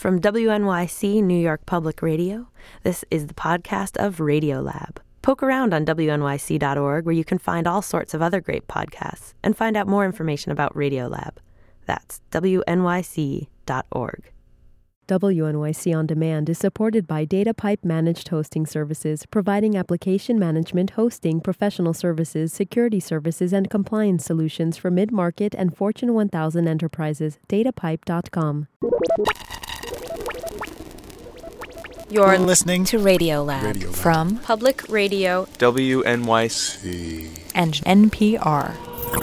From WNYC New York Public Radio, this is the podcast of Radiolab. Poke around on WNYC.org where you can find all sorts of other great podcasts and find out more information about Radiolab. That's WNYC.org. WNYC On Demand is supported by DataPipe Managed Hosting Services, providing application management, hosting, professional services, security services, and compliance solutions for mid-market and Fortune 1000 enterprises. DataPipe.com. You're listening to Radiolab from Public Radio, WNYC, and NPR.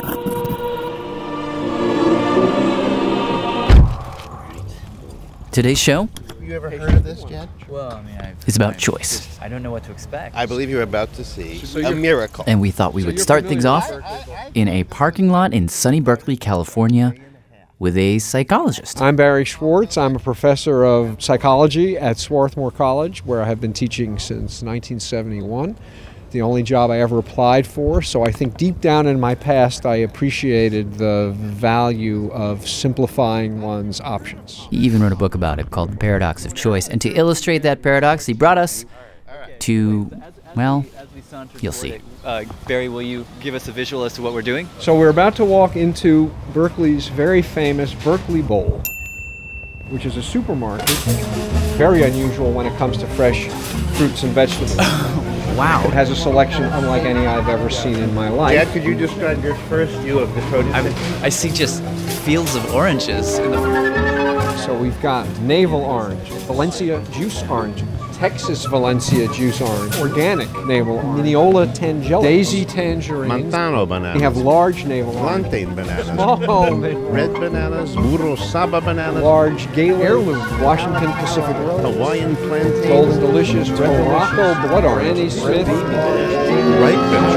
Today's show Have you ever heard of this, Jed? Well, I mean, is about choice. I don't know what to expect. I believe you're about to see a miracle. And we thought we would start things off in a parking lot in sunny Berkeley, California, with a psychologist. I'm Barry Schwartz. I'm a professor of psychology at Swarthmore College, where I have been teaching since 1971. The only job I ever applied for, so I think deep down in my past I appreciated the value of simplifying one's options. He even wrote a book about it called The Paradox of Choice. And to illustrate that paradox, he brought us to, well, you'll see. Barry, will you give us a visual as to what we're doing? So we're about to walk into Berkeley's very famous Berkeley Bowl, which is a supermarket, very unusual when it comes to fresh fruits and vegetables. Wow. It has a selection unlike any I've ever seen in my life. Jed, could you describe your first view of the produce? I see just fields of oranges. So we've got navel orange, Valencia juice orange, Texas Valencia juice orange, organic navel orange, Mineola tangella, daisy tangerine, Montano bananas. We have large navel orange, plantain bananas. small Red bananas, Murosaba bananas, large Gala heirloom, Washington Pacific Rose, Hawaiian plantains, Golden Delicious, Morocco blood orange, Granny Smith, ripe bananas,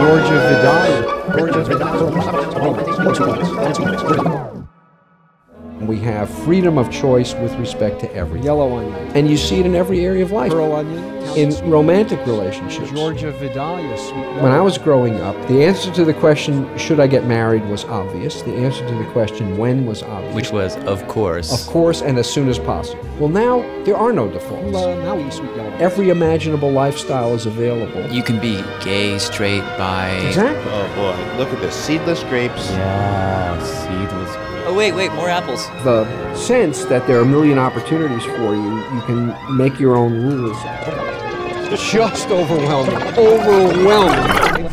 Georgia Vidal. We have freedom of choice with respect to every yellow onion. And you see it in every area of life. Pearl onion. In romantic relationships. Georgia Vidalia, sweet. When I was growing up, the answer to the question, should I get married, was obvious. The answer to the question, when, was obvious. Which was, of course. Of course, and as soon as possible. Well, now, there are no defaults. Now we eat sweet yellow. Every imaginable lifestyle is available. You can be gay, straight, bi. Exactly. Oh boy, look at this. Seedless grapes. Yeah, seedless. Oh, wait, more apples. The sense that there are a million opportunities for you, you can make your own rules. Just overwhelming. Overwhelming.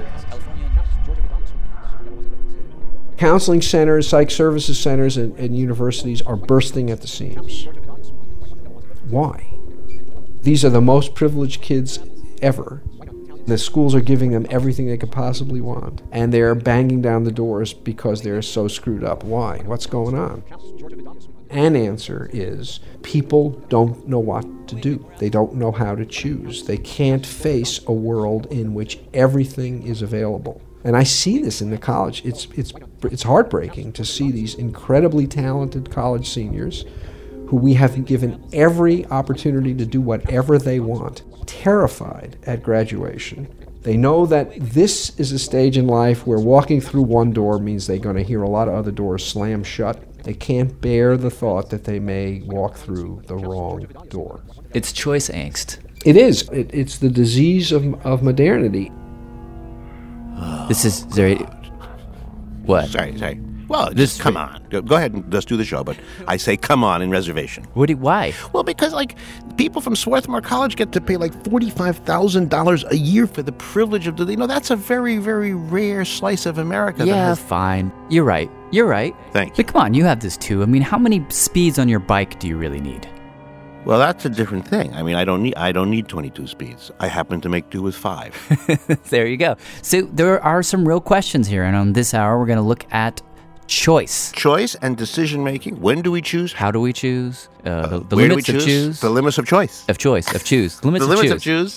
Counseling centers, psych services centers, and universities are bursting at the seams. Why? These are the most privileged kids ever. The schools are giving them everything they could possibly want, and they're banging down the doors because they're so screwed up. Why? What's going on? An answer is people don't know what to do. They don't know how to choose. They can't face a world in which everything is available. And I see this in the college. It's heartbreaking to see these incredibly talented college seniors who we have given every opportunity to do whatever they want, terrified at graduation. They know that this is a stage in life where walking through one door means they're going to hear a lot of other doors slam shut. They can't bear the thought that they may walk through the wrong door. It's choice angst. It is. It's the disease of modernity. This is very... What? Sorry. Well, just come on. Go ahead and let's do the show, but I say come on in reservation. Why? Well, because, people from Swarthmore College get to pay, $45,000 a year for the privilege of, that's a very, very rare slice of America. Yeah, fine. You're right. Thanks. But come on, you have this too. I mean, how many speeds on your bike do you really need? Well, that's a different thing. I mean, I don't need 22 speeds. I happen to make do with 5. There you go. So there are some real questions here, and on this hour, we're going to look at choice. Choice and decision-making. When do we choose? How do we choose? The where limits do we choose? of choose. The limits of choice. Of choose. The limits of choose.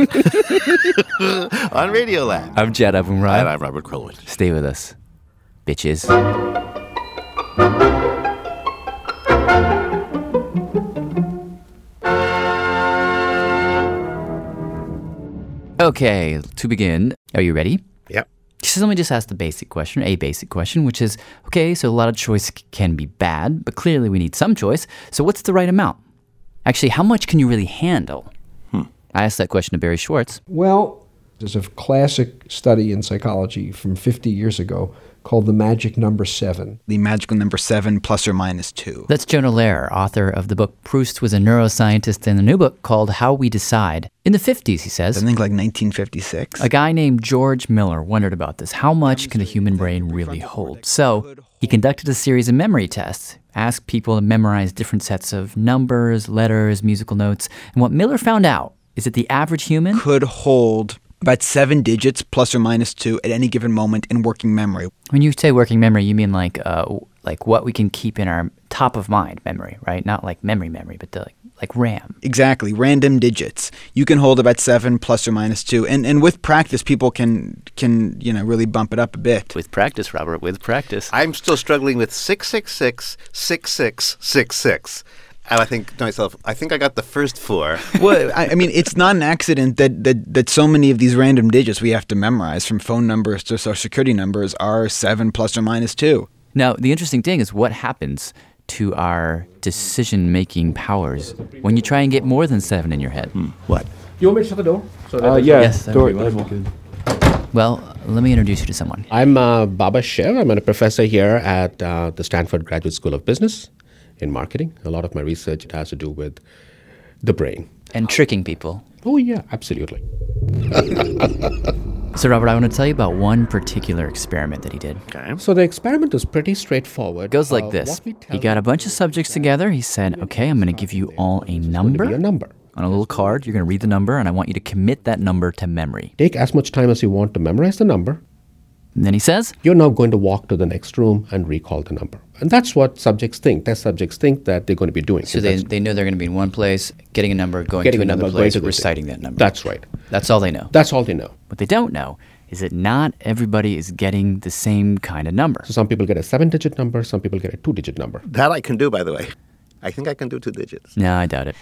On Radiolab. I'm Jed Abumrad. And I'm Robert Krulwich. Stay with us, bitches. Okay, to begin, are you ready? Yep. So let me just ask a basic question, which is, okay, so a lot of choice can be bad, but clearly we need some choice. So what's the right amount? Actually, how much can you really handle? I asked that question to Barry Schwartz. Well, there's a classic study in psychology from 50 years ago called the magic number 7. The magical number 7 plus or minus 2. That's Jonah Lehrer, author of the book Proust Was a Neuroscientist, in a new book called How We Decide. In the 50s, he says, I think like 1956. A guy named George Miller wondered about this. How much can a human brain really hold? So he conducted a series of memory tests, asked people to memorize different sets of numbers, letters, musical notes. And what Miller found out is that the average human could hold about 7 digits plus or minus 2 at any given moment in working memory. When you say working memory, you mean like what we can keep in our top of mind memory, right? Not like memory, but like RAM. Exactly, random digits. You can hold about 7 plus or minus 2, and with practice, people can really bump it up a bit. With practice, Robert. With practice. I'm still struggling with 666, 6666. And I think to myself, I think I got the first 4. Well, I mean, it's not an accident that so many of these random digits we have to memorize, from phone numbers to social security numbers, are 7 plus or minus 2. Now, the interesting thing is what happens to our decision-making powers when you try and get more than 7 in your head. What? You want me to shut the door? Yes, that would be wonderful. Well, let me introduce you to someone. I'm Baba Shiv. I'm a professor here at the Stanford Graduate School of Business in marketing. A lot of my research has to do with the brain. And tricking people. Oh, yeah, absolutely. So, Robert, I want to tell you about one particular experiment that he did. Okay. So the experiment is pretty straightforward. It goes like this. He got a bunch of subjects together. He said, okay, I'm going to give you all a number. On a little card, you're going to read the number, and I want you to commit that number to memory. Take as much time as you want to memorize the number. And then he says, you're now going to walk to the next room and recall the number. And that's what subjects think. Test subjects think that they're going to be doing. So they know they're going to be in one place, getting a number, going to another place, reciting that number. That's right. That's all they know. That's all they know. What they don't know is that not everybody is getting the same kind of number. So some people get a 7-digit number, some people get a 2-digit number. That I can do, by the way. I think I can do 2 digits. No, I doubt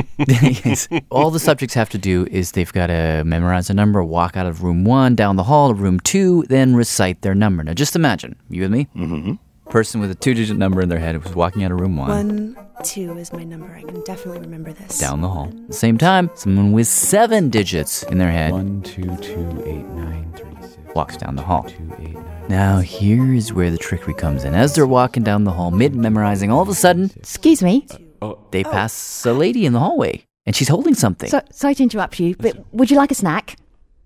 it. All the subjects have to do is they've got to memorize a number, walk out of room 1, down the hall to room 2, then recite their number. Now, just imagine. You with me? Mm-hmm. Person with a 2-digit number in their head was walking out of room 1. 1, 2 is my number. I can definitely remember this. Down the hall. At the same time, someone with 7 digits in their head. 1, 2, 2, 8, 9, 3, 6. Walks down the hall. 2, 8, 9. Now, here is where the trickery comes in. As they're walking down the hall, mid-memorizing, all of a sudden, Excuse me. They pass a lady in the hallway, and she's holding something. Sorry to interrupt you, but would you like a snack?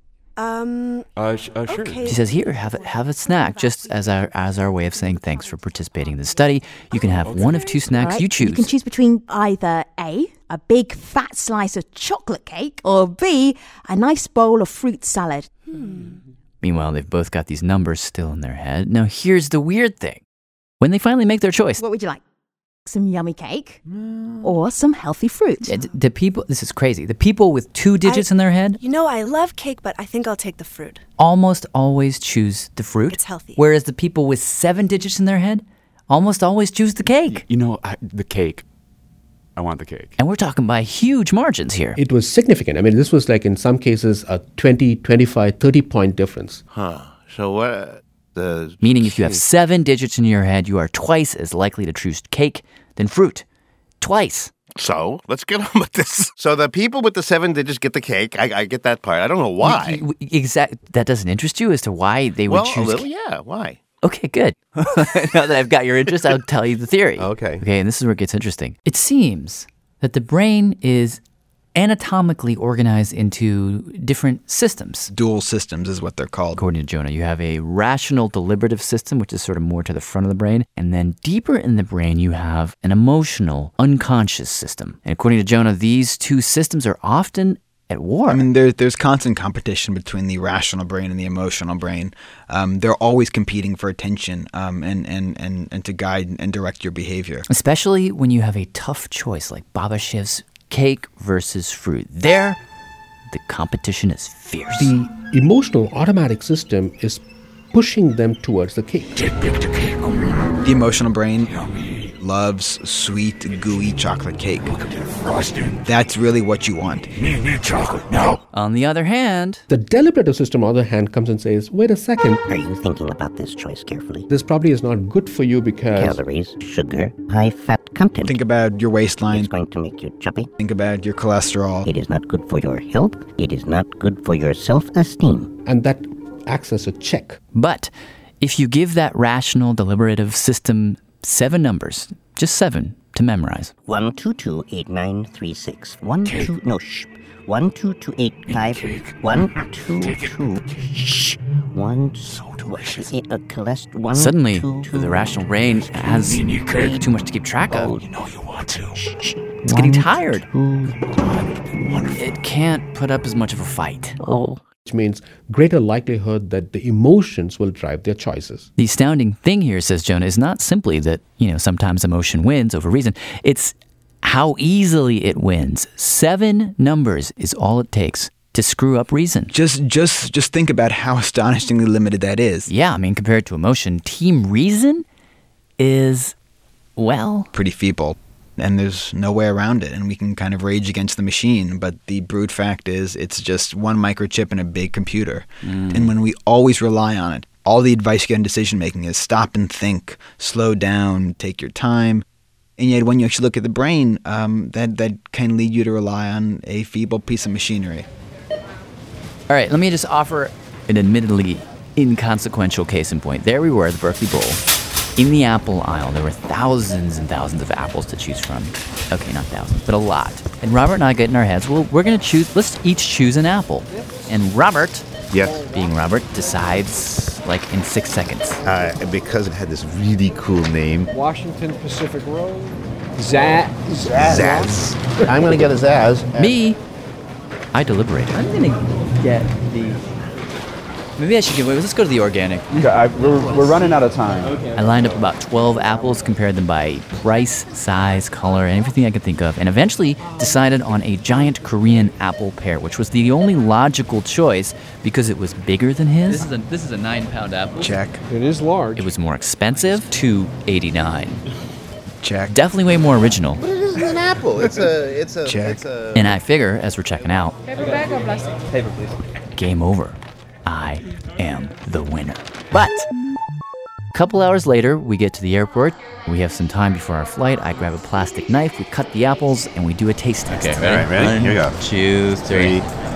Sure. Okay. She says, here, have a snack, just as our way of saying thanks for participating in the study. You can have one of 2 snacks. Right. You choose. You can choose between either A, a big fat slice of chocolate cake, or B, a nice bowl of fruit salad. Meanwhile, they've both got these numbers still in their head. Now, here's the weird thing. When they finally make their choice... What would you like? Some yummy cake or some healthy fruit? The people... This is crazy. The people with 2 digits in their head... You know, I love cake, but I think I'll take the fruit. Almost always choose the fruit. It's healthy. Whereas the people with 7 digits in their head almost always choose the cake. You know, the cake. I want the cake. And we're talking by huge margins here. It was significant. I mean, this was like in some cases a 20, 25, 30-point difference. So what... Meaning if you have 7 digits in your head, you are twice as likely to choose cake than fruit. Twice. So, let's get on with this. So the people with the 7 digits get the cake. I get that part. I don't know why. That doesn't interest you as to why they would choose a little, yeah. Why? Okay, good. Now that I've got your interest, I'll tell you the theory. Okay, and this is where it gets interesting. It seems that the brain is anatomically organized into different systems. Dual systems is what they're called. According to Jonah, you have a rational deliberative system, which is sort of more to the front of the brain. And then deeper in the brain, you have an emotional, unconscious system. And according to Jonah, these 2 systems are often at war. I mean, there's constant competition between the rational brain and the emotional brain. They're always competing for attention and to guide and direct your behavior. Especially when you have a tough choice like Baba Shiv's cake versus fruit. There, the competition is fierce. The emotional automatic system is pushing them towards the cake. The emotional brain loves sweet, gooey chocolate cake. That's really what you want. Chocolate now. On the other hand, the deliberative system, on the other hand, comes and says, wait a second. Are you thinking about this choice carefully? This probably is not good for you because... Calories, sugar, high-fat content. Think about your waistline. It's going to make you chubby. Think about your cholesterol. It is not good for your health. It is not good for your self-esteem. And that acts as a check. But if you give that rational deliberative system 7 numbers, just 7, to memorize. 1228936. 12285. 122. Suddenly, the rational brain has too much to keep track of. You know you want to. It's getting tired. It can't put up as much of a fight. Which means greater likelihood that the emotions will drive their choices. The astounding thing here, says Jonah, is not simply that, sometimes emotion wins over reason. It's how easily it wins. 7 numbers is all it takes to screw up reason. Just think about how astonishingly limited that is. Yeah, compared to emotion, team reason is, pretty feeble. And there's no way around it, and we can kind of rage against the machine, but the brute fact is it's just one microchip in a big computer. And when we always rely on it, all the advice you get in decision-making is stop and think, slow down, take your time. And yet when you actually look at the brain, that can lead you to rely on a feeble piece of machinery. All right, let me just offer an admittedly inconsequential case in point. There we were at the Berkeley Bowl. In the apple aisle, there were thousands and thousands of apples to choose from. Okay, not thousands, but a lot. And Robert and I get in our heads, well, we're going to let's each choose an apple. And Robert, being Robert, decides in 6 seconds. Because it had this really cool name. Washington Pacific Road. Zaz. I'm going to get a Zaz. Me, I deliberated. I'm going to get the... Maybe I should let's go to the organic. Okay, we're running out of time. Okay. I lined up about 12 apples, compared them by price, size, color, and everything I could think of, and eventually decided on a giant Korean apple pear, which was the only logical choice because it was bigger than his. This is a 9-pound apple. Check. It is large. It was more expensive, $2.89. Check. Definitely way more original. But it isn't an apple. It's a check. And I figure, as we're checking out, Paper bag or plastic? Paper, please. Game over. I am the winner. But a couple hours later, we get to the airport. We have some time before our flight. I grab a plastic knife, we cut the apples, and we do a taste test. Okay, all right, ready? Here you go. 2, 3.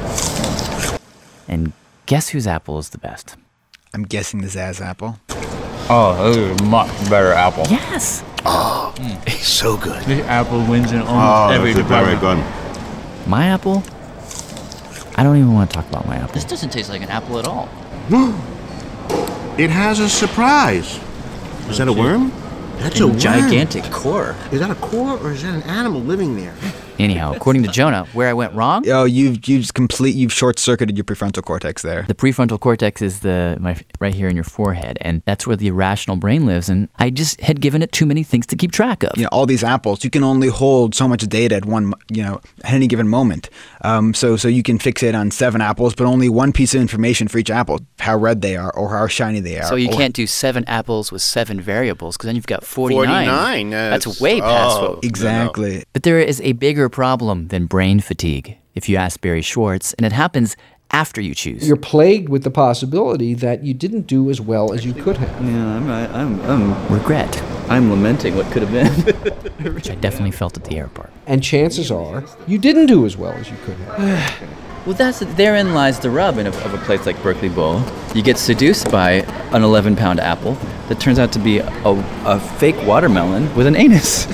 And guess whose apple is the best? I'm guessing the Zaz apple. Oh, this is a much better apple. Yes. Oh, it's so good. This apple wins in almost every department. Very good. My apple? I don't even want to talk about my apple. This doesn't taste like an apple at all. It has a surprise. Is that a worm? That's a worm. Gigantic core. Is that a core or is that an animal living there? Anyhow, according to Jonah, where I went wrong? Oh, you've short-circuited your prefrontal cortex there. The prefrontal cortex is right here in your forehead, and that's where the irrational brain lives, and I just had given it too many things to keep track of. All these apples, you can only hold so much data at any given moment. So you can fixate on 7 apples, but only one piece of information for each apple, how red they are or how shiny they are. So you can't do 7 apples with 7 variables, because then you've got 49. 49. That's way past what... Exactly. No. But there is a bigger problem than brain fatigue, if you ask Barry Schwartz, and it happens after you choose. You're plagued with the possibility that you didn't do as well as you could have. Yeah, I'm regret. I'm lamenting what could have been. Which I definitely felt at the airport. And chances are you didn't do as well as you could have. Well, therein lies the rub of a place like Berkeley Bowl. You get seduced by an 11-pound apple that turns out to be a fake watermelon with an anus.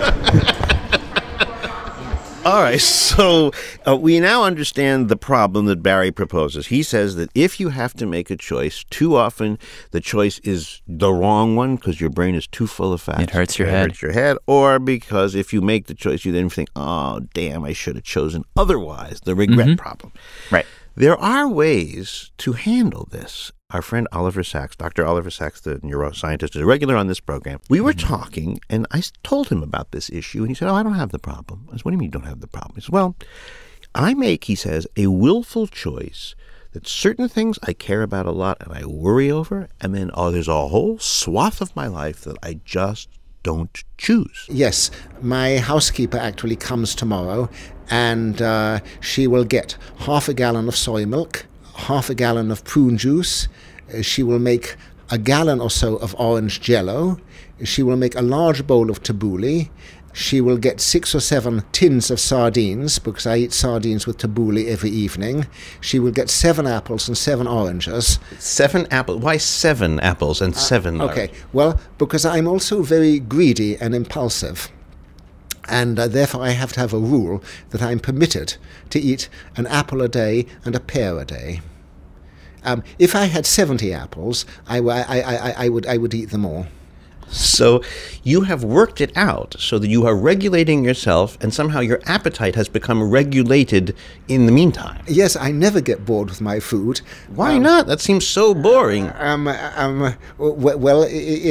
All right, so we now understand the problem that Barry proposes. He says that if you have to make a choice, too often the choice is the wrong one because your brain is too full of fat. It hurts your head. It hurts your head. Or because if you make the choice, you then think, oh, damn, I should have chosen otherwise, the regret problem. Right. There are ways to handle this. Our friend Oliver Sacks, Dr. Oliver Sacks, the neuroscientist, is a regular on this program. We were talking, and I told him about this issue, and he said, I don't have the problem. I said, what do you mean you don't have the problem? He said, well, I make, he says, a willful choice that certain things I care about a lot and I worry over, and then, there's a whole swath of my life that I just don't choose. Yes, my housekeeper actually comes tomorrow, and she will get half a gallon of soy milk, half a gallon of prune juice. She will make a gallon or so of orange jello. She will make a large bowl of tabbouleh. She will get 6 or 7 tins of sardines, because I eat sardines with tabbouleh every evening. She will get 7 apples and 7 oranges. 7 apples? Why 7 apples and 7 oranges? Okay, well, because I'm also very greedy and impulsive. And therefore I have to have a rule that I'm permitted to eat an apple a day and a pear a day. If I had 70 apples, I would eat them all. So you have worked it out so that you are regulating yourself, and somehow your appetite has become regulated in the meantime. Yes, I never get bored with my food. Why not? That seems so boring. Well,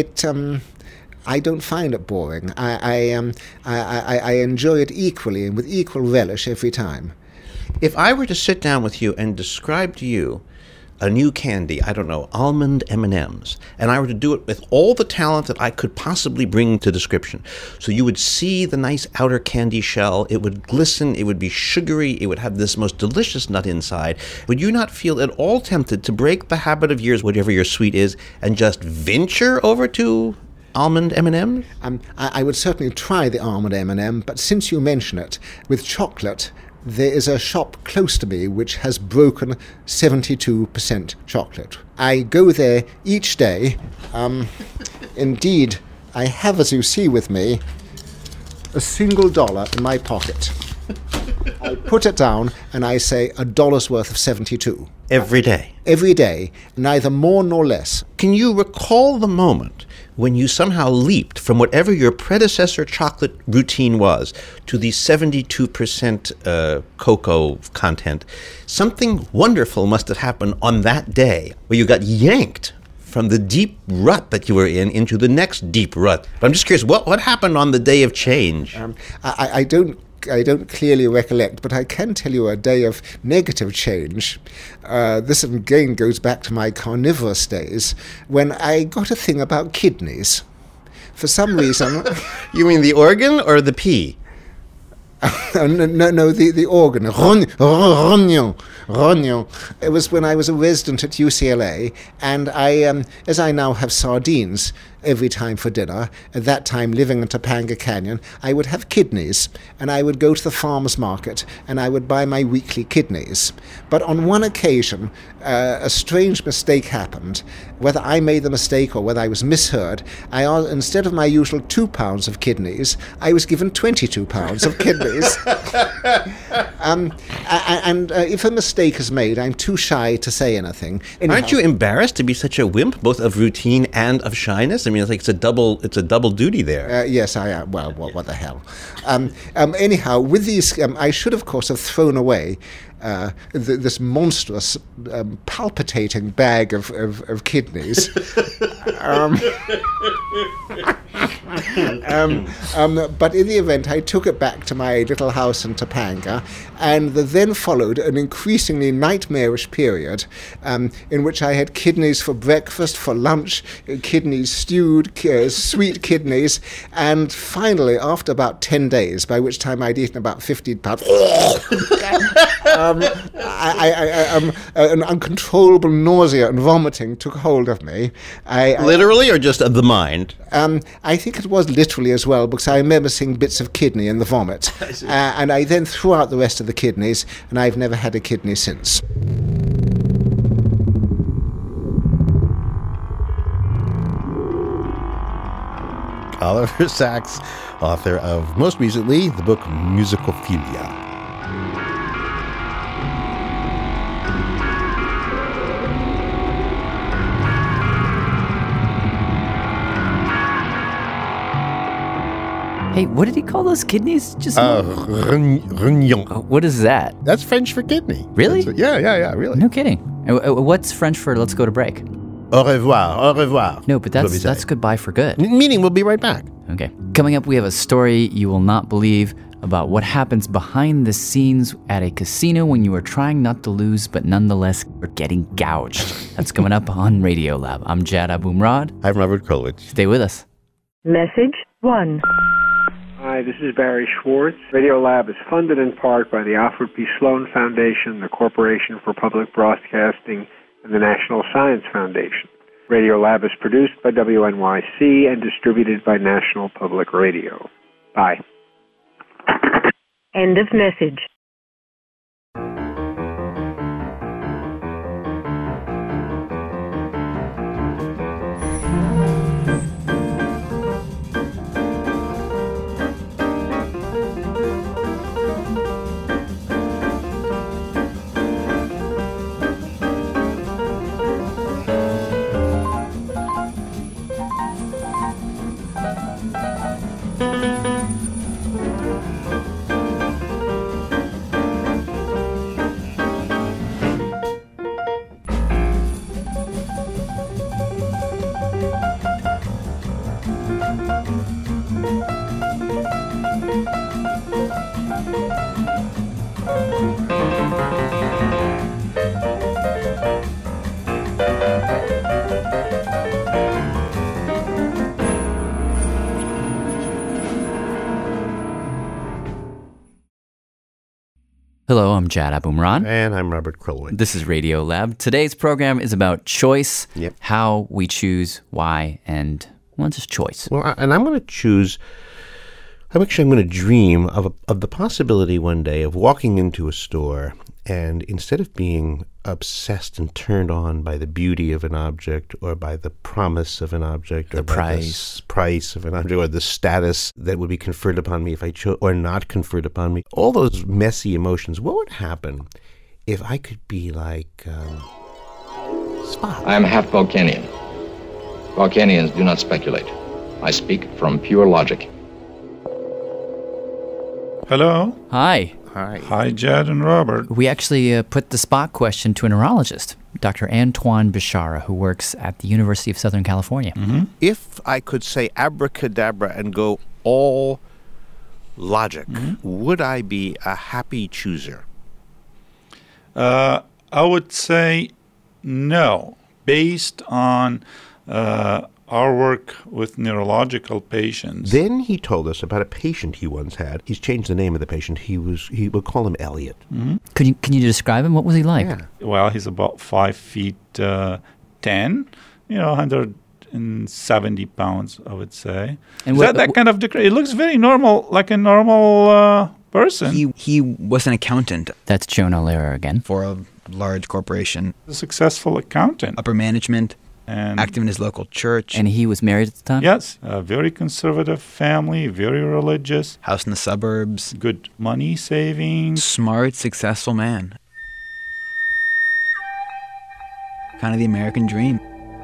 I don't find it boring. I enjoy it equally and with equal relish every time. If I were to sit down with you and describe to you a new candy, I don't know, almond M&Ms, and I were to do it with all the talent that I could possibly bring to description. So you would see the nice outer candy shell, it would glisten, it would be sugary, it would have this most delicious nut inside. Would you not feel at all tempted to break the habit of yours, whatever your sweet is, and just venture over to almond M&Ms? I would certainly try the almond M&M, but since you mention it, with chocolate, there is a shop close to me which has broken 72% chocolate. I go there each day. Indeed, I have, as you see with me, a single dollar in my pocket. I put it down and I say $1 worth of 72. Every day? Every day, neither more nor less. Can you recall the moment when you somehow leaped from whatever your predecessor chocolate routine was to the 72% cocoa content? Something wonderful must have happened on that day where you got yanked from the deep rut that you were in into the next deep rut. But I'm just curious, what happened on the day of change? I don't clearly recollect, but I can tell you a day of negative change. This again goes back to my carnivorous days, when I got a thing about kidneys. For some reason... You mean the organ or the pea? No, the organ. Rognon. It was when I was a resident at UCLA, and I, as I now have sardines every time for dinner, at that time living in Topanga Canyon, I would have kidneys, and I would go to the farmer's market, and I would buy my weekly kidneys. But on one occasion, a strange mistake happened. Whether I made the mistake or whether I was misheard, instead of my usual 2 pounds of kidneys, I was given 22 pounds of kidneys. And if a mistake is made, I'm too shy to say anything. Anyhow, aren't you embarrassed to be such a wimp, both of routine and of shyness? I mean, it's like it's a double duty there. Yes, I am. Well, what the hell? Anyhow, with these, I should, of course, have thrown away this monstrous, palpitating bag of kidneys. But in the event, I took it back to my little house in Topanga, and then followed an increasingly nightmarish period in which I had kidneys for breakfast, for lunch, kidneys stewed, sweet kidneys, and finally, after about 10 days, by which time I'd eaten about 15 pounds, an uncontrollable nausea and vomiting took hold of me. Literally, or just of the mind? I think it was literally as well, because I remember seeing bits of kidney in the vomit. And I then threw out the rest of the kidneys, and I've never had a kidney since. Oliver Sacks, author of, most recently, the book Musicophilia. Hey, what did he call those kidneys? Just rognon. What is that? That's French for kidney. Really? Yeah, really. No kidding. What's French for let's go to break? Au revoir. No, but that's goodbye for good. Meaning we'll be right back. Okay. Coming up, we have a story you will not believe about what happens behind the scenes at a casino when you are trying not to lose, but nonetheless are getting gouged. That's coming up on Radiolab. I'm Jad Abumrad. I'm Robert Krulwich. Stay with us. Message 1. Hi, this is Barry Schwartz. Radiolab is funded in part by the Alfred P. Sloan Foundation, the Corporation for Public Broadcasting, and the National Science Foundation. Radiolab is produced by WNYC and distributed by National Public Radio. Bye. End of message. Hello, I'm Jad Abumrad. And I'm Robert Krulwich. This is Radiolab. Today's program is about choice, Yep. how we choose, why, and, well, just choice. Well, and I'm going to choose, I'm going to dream of the possibility one day of walking into a store and instead of being obsessed and turned on by the beauty of an object or by the promise of an object or The by price. the price of an object or the status that would be conferred upon me if I chose or not conferred upon me, all those messy emotions, what would happen if I could be like Spock? I am half Vulcanian. Vulcanians do not speculate. I speak from pure logic. Hello. Hi. Hi, Jad and Robert. We actually put the Spock question to a neurologist, Dr. Antoine Bishara, who works at the University of Southern California. If I could say abracadabra and go all logic, would I be a happy chooser? I would say no. Based on our work with neurological patients. Then he told us about a patient he once had. He's changed the name of the patient. He would call him Elliot. Can you describe him? What was he like? Yeah. Well, he's about 5 feet 10, 170 pounds, I would say. And Is that kind of it looks very normal, like a normal person. He was an accountant. That's Jonah Lehrer again. For a large corporation. A successful accountant. Upper management. And active in his local church. And he was married at the time? Yes. A very conservative family, very religious. House in the suburbs. Good money savings. Smart, successful man. Kind of the American dream.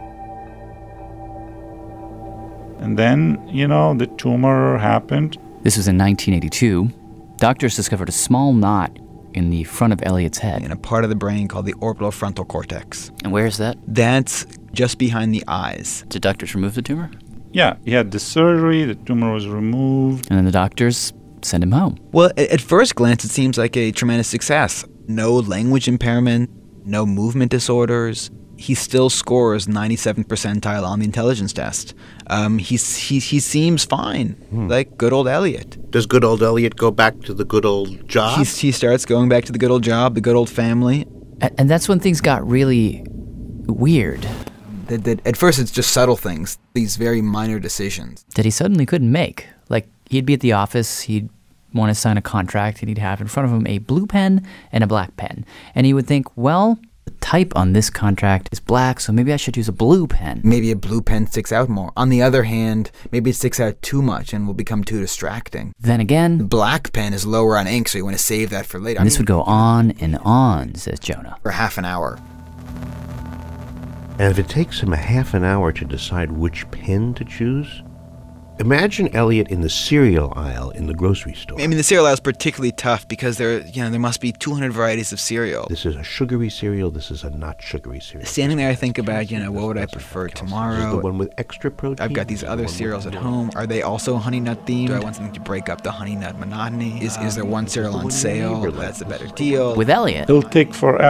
And then, the tumor happened. This was in 1982. Doctors discovered a small knot in the front of Elliot's head. In a part of the brain called the orbitofrontal cortex. And where is that? That's just behind the eyes. Did doctors remove the tumor? Yeah, he had the surgery, the tumor was removed. And then the doctors sent him home. Well, at first glance, it seems like a tremendous success. No language impairment, no movement disorders. He still scores 97th percentile on the intelligence test. He seems fine, like good old Elliot. Does good old Elliot go back to the good old job? He starts going back to the good old job, the good old family. And that's when things got really weird. At first, it's just subtle things, these very minor decisions. That he suddenly couldn't make. Like, he'd be at the office, he'd want to sign a contract, and he'd have in front of him a blue pen and a black pen. And he would think, well, the type on this contract is black, so maybe I should use a blue pen. Maybe a blue pen sticks out more. On the other hand, maybe it sticks out too much and will become too distracting. Then again, the black pen is lower on ink, so you want to save that for later. And this would go on and on, says Jonah. For half an hour. And if it takes him a half an hour to decide which pen to choose, imagine Elliot in the cereal aisle in the grocery store. I mean, the cereal aisle is particularly tough because there must be 200 varieties of cereal. This is a sugary cereal. This is a not sugary cereal. Standing there, I think about, what would I prefer tomorrow? This is the one with extra protein. I've got these other cereals at home. Are they also honey nut themed? Do I want something to break up the honey nut monotony? Is there one cereal on sale that's a better deal? With Elliot, it'll take forever.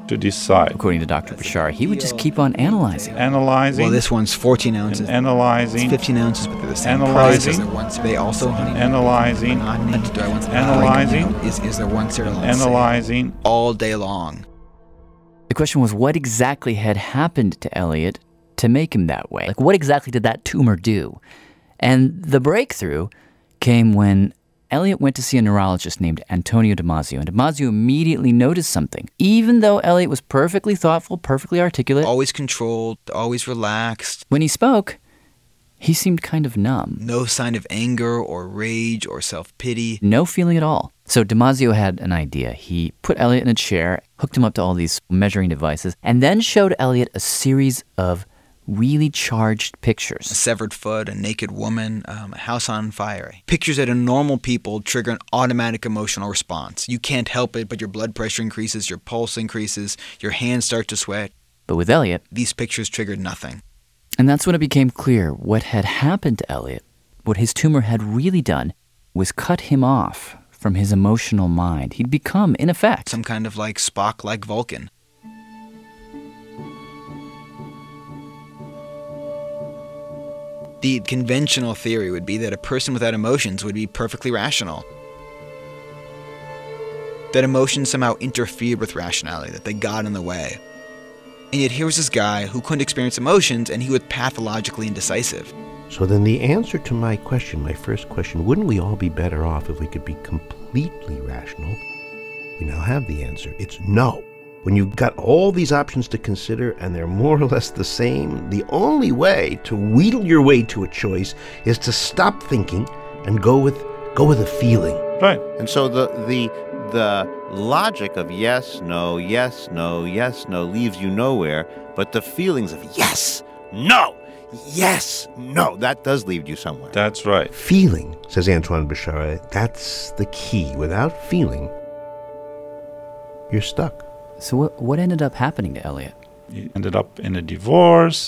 to decide. According to Dr. Bashar, he would just keep on analyzing. Analyzing. Well, this one's 14 ounces. Analyzing. It's 15 ounces, but they're the same Analyzing. price. Is there one? They also honey. Analyzing. Do I want Analyzing. Is there one cereal? Analyzing. All day long. The question was, what exactly had happened to Elliot to make him that way? Like, what exactly did that tumor do? And the breakthrough came when Elliot went to see a neurologist named Antonio Damasio, and Damasio immediately noticed something. Even though Elliot was perfectly thoughtful, perfectly articulate, always controlled, always relaxed. When he spoke, he seemed kind of numb. No sign of anger or rage or self-pity. No feeling at all. So Damasio had an idea. He put Elliot in a chair, hooked him up to all these measuring devices, and then showed Elliot a series of really charged pictures. A severed foot, a naked woman, a house on fire. Pictures that in normal people trigger an automatic emotional response. You can't help it, but your blood pressure increases, your pulse increases, your hands start to sweat. But with Elliot, these pictures triggered nothing. And that's when it became clear what had happened to Elliot, what his tumor had really done, was cut him off from his emotional mind. He'd become, in effect, some kind of like Spock, like Vulcan. The conventional theory would be that a person without emotions would be perfectly rational. That emotions somehow interfered with rationality, that they got in the way. And yet here was this guy who couldn't experience emotions, and he was pathologically indecisive. So then the answer to my question, my first question, wouldn't we all be better off if we could be completely rational? We now have the answer. It's no. When you've got all these options to consider and they're more or less the same, the only way to wheedle your way to a choice is to stop thinking and go with a feeling. Right. And so the logic of yes, no, yes, no, yes, no leaves you nowhere, but the feelings of yes, no, yes, no, that does lead you somewhere. That's right. Feeling, says Antoine Bashar, that's the key. Without feeling, you're stuck. So what ended up happening to Elliot? He ended up in a divorce,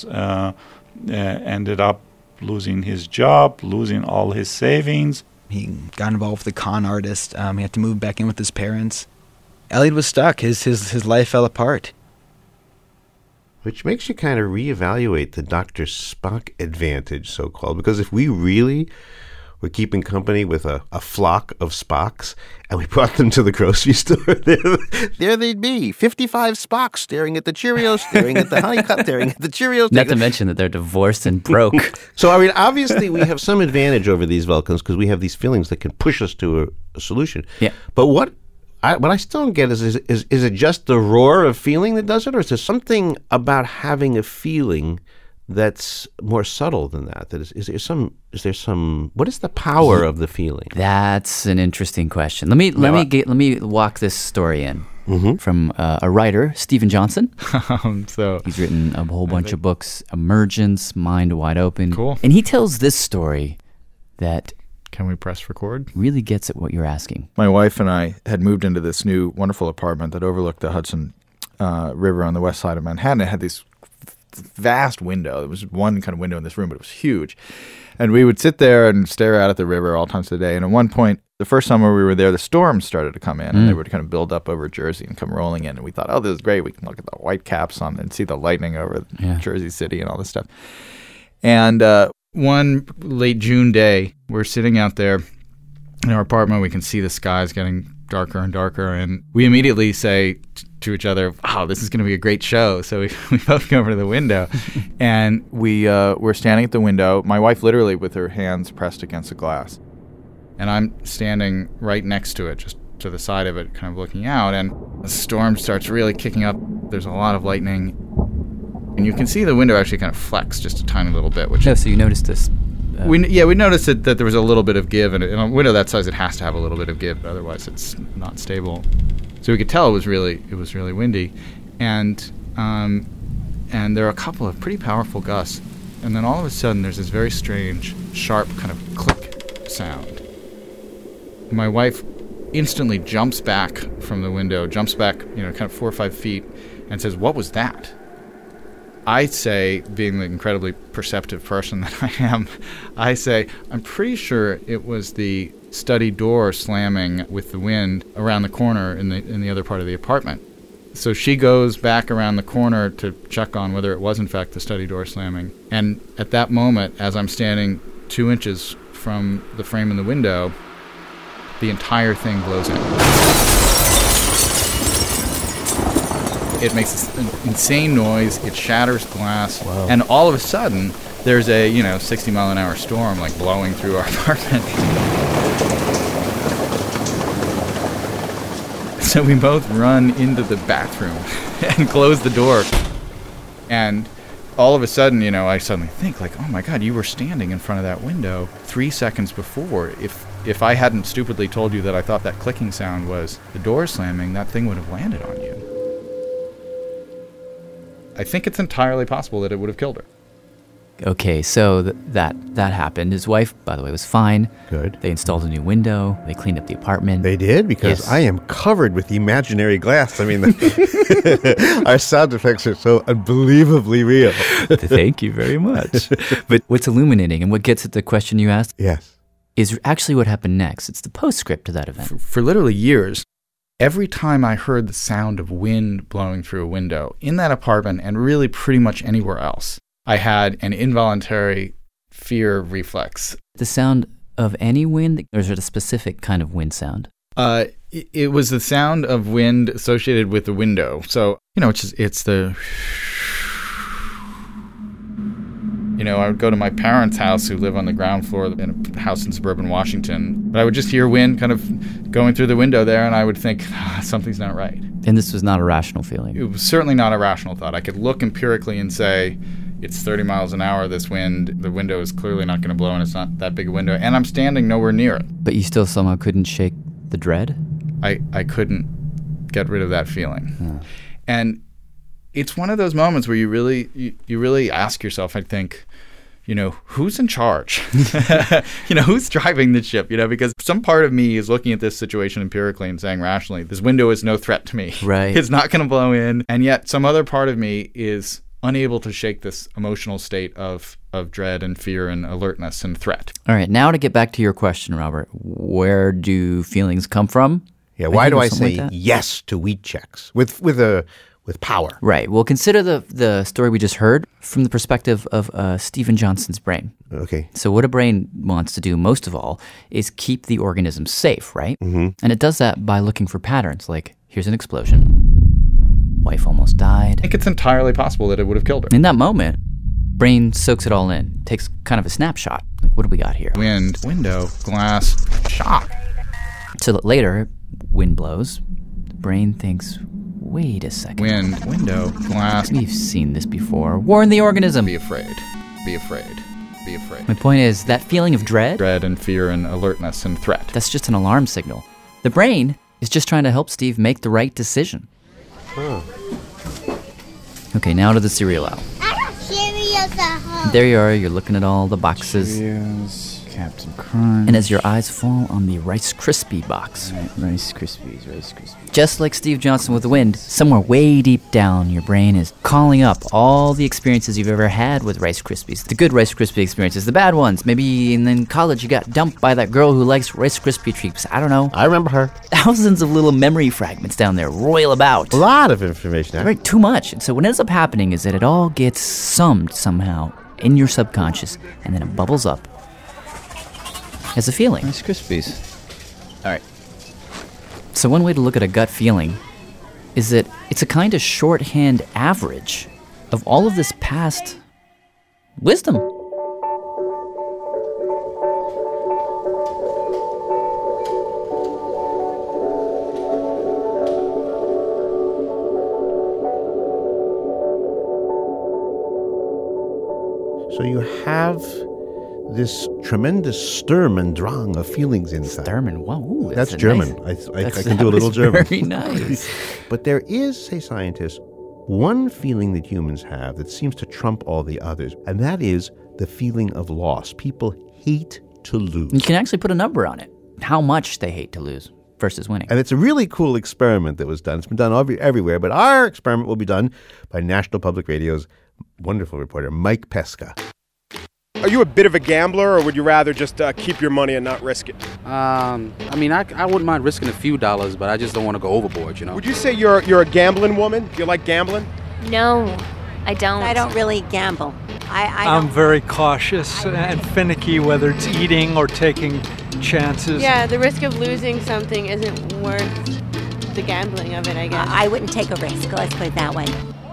ended up losing his job, losing all his savings. He got involved with a con artist. He had to move back in with his parents. Elliot was stuck. His life fell apart. Which makes you kind of reevaluate the Dr. Spock advantage, so-called, because if we really were keeping company with a flock of Spocks, and we brought them to the grocery store, there they'd be, 55 Spocks staring at the Cheerios, staring at the Honeycutt, staring at the Cheerios. Not to mention that they're divorced and broke. So, I mean, obviously we have some advantage over these Vulcans because we have these feelings that can push us to a solution. Yeah. But what I still don't get is it just the roar of feeling that does it, or is there something about having a feeling that's more subtle than that? Is there some what is the power of the feeling? That's an interesting question. Let me walk this story in from a writer, Stephen Johnson. So he's written a whole bunch of books, Emergence, Mind Wide Open. Cool. And he tells this story that can we press record? Really gets at what you're asking. My wife and I had moved into this new wonderful apartment that overlooked the Hudson River on the west side of Manhattan. It had this vast window. There was one kind of window in this room, but it was huge. And we would sit there and stare out at the river all times of the day. And at one point, the first summer we were there, the storms started to come in, and they would kind of build up over Jersey and come rolling in. And we thought, oh, this is great. We can look at the white caps on and see the lightning over Jersey City and all this stuff. And one late June day, we're sitting out there in our apartment. We can see the skies getting darker and darker. And we immediately say to each other, wow, this is going to be a great show. So we both go over to the window, and we're standing at the window, my wife literally with her hands pressed against the glass. And I'm standing right next to it, just to the side of it, kind of looking out. And the storm starts really kicking up. There's a lot of lightning. And you can see the window actually kind of flex just a tiny little bit. So you noticed this? We noticed that there was a little bit of give. And in a window that size, it has to have a little bit of give. Otherwise, it's not stable. So we could tell it was really windy. And there are a couple of pretty powerful gusts. And then all of a sudden, there's this very strange, sharp kind of click sound. My wife instantly jumps back from the window, jumps back, kind of 4 or 5 feet, and says, "What was that?" I say, being the incredibly perceptive person that I am, I say, I'm pretty sure it was the study door slamming with the wind around the corner in the other part of the apartment. So she goes back around the corner to check on whether it was in fact the study door slamming. And at that moment, as I'm standing 2 inches from the frame in the window, the entire thing blows in. It makes this insane noise. It shatters glass. Wow. And all of a sudden, there's a 60-mile-an-hour storm like blowing through our apartment. So we both run into the bathroom and close the door. And all of a sudden, I suddenly think like, oh my God, you were standing in front of that window 3 seconds before. If I hadn't stupidly told you that I thought that clicking sound was the door slamming, that thing would have landed on you. I think it's entirely possible that it would have killed her. Okay, so that happened. His wife, by the way, was fine. Good. They installed a new window. They cleaned up the apartment. They did? Because yes. I am covered with imaginary glass. I mean, our sound effects are so unbelievably real. Thank you very much. But what's illuminating and what gets at the question you asked is actually what happened next. It's the postscript to that event. For literally years, every time I heard the sound of wind blowing through a window in that apartment and really pretty much anywhere else, I had an involuntary fear reflex. The sound of any wind, or is it a specific kind of wind sound? It was the sound of wind associated with the window. So, it's the... I would go to my parents' house who live on the ground floor in a house in suburban Washington. But I would just hear wind kind of going through the window there, and I would think, something's not right. And this was not a rational feeling? It was certainly not a rational thought. I could look empirically and say, it's 30 miles an hour, this wind. The window is clearly not going to blow, and it's not that big a window. And I'm standing nowhere near it. But you still somehow couldn't shake the dread? I couldn't get rid of that feeling. And it's one of those moments where you really ask yourself, I think, who's in charge? Who's driving the ship? Because some part of me is looking at this situation empirically and saying rationally, this window is no threat to me. Right. It's not going to blow in. And yet some other part of me is unable to shake this emotional state of dread and fear and alertness and threat. All right. Now to get back to your question, Robert, where do feelings come from? Yeah. Why do I say yes to wheat checks with power? Right. Well, consider the story we just heard from the perspective of Stephen Johnson's brain. Okay. So what a brain wants to do most of all is keep the organism safe, right? Mm-hmm. And it does that by looking for patterns, like here's an explosion. Wife almost died. I think it's entirely possible that it would have killed her. In that moment, brain soaks it all in, takes kind of a snapshot. Like, what do we got here? Wind, window, glass, shock. So that later, wind blows, the brain thinks, wait a second. Wind, window, glass. We've seen this before. Warn the organism. Be afraid. Be afraid. Be afraid. My point is, that feeling of dread and fear and alertness and threat. That's just an alarm signal. The brain is just trying to help Steve make the right decision. Huh. Okay, now to the cereal aisle. I got Cheerios at home. There you are, you're looking at all the boxes. Cheerios, Captain Crunch. And as your eyes fall on the Rice Krispie box. Right, Rice Krispies. Just like Steve Johnson with the wind, somewhere way deep down, your brain is calling up all the experiences you've ever had with Rice Krispies. The good Rice Krispie experiences, the bad ones. Maybe in college you got dumped by that girl who likes Rice Krispie treats. I don't know. I remember her. Thousands of little memory fragments down there roil about. A lot of information. Right, too much. And so what ends up happening is that it all gets summed somehow in your subconscious, and then it bubbles up as a feeling. Rice Krispies. All right. So one way to look at a gut feeling is that it's a kind of shorthand average of all of this past wisdom. So you have this tremendous Sturm und Drang of feelings inside. Sturm und, wow, ooh, that's German. Nice, I can do a little German. Very nice. But there is, say scientists, one feeling that humans have that seems to trump all the others, and that is the feeling of loss. People hate to lose. You can actually put a number on it, how much they hate to lose versus winning. And it's a really cool experiment that was done. It's been done everywhere, but our experiment will be done by National Public Radio's wonderful reporter, Mike Pesca. Are you a bit of a gambler, or would you rather just keep your money and not risk it? I wouldn't mind risking a few dollars, but I just don't want to go overboard, you know? Would you say you're a gambling woman? Do you like gambling? No, I don't. I don't really gamble. I'm very cautious and finicky, whether it's eating or taking chances. Yeah, the risk of losing something isn't worth the gambling of it, I guess. I wouldn't take a risk, let's put it that way.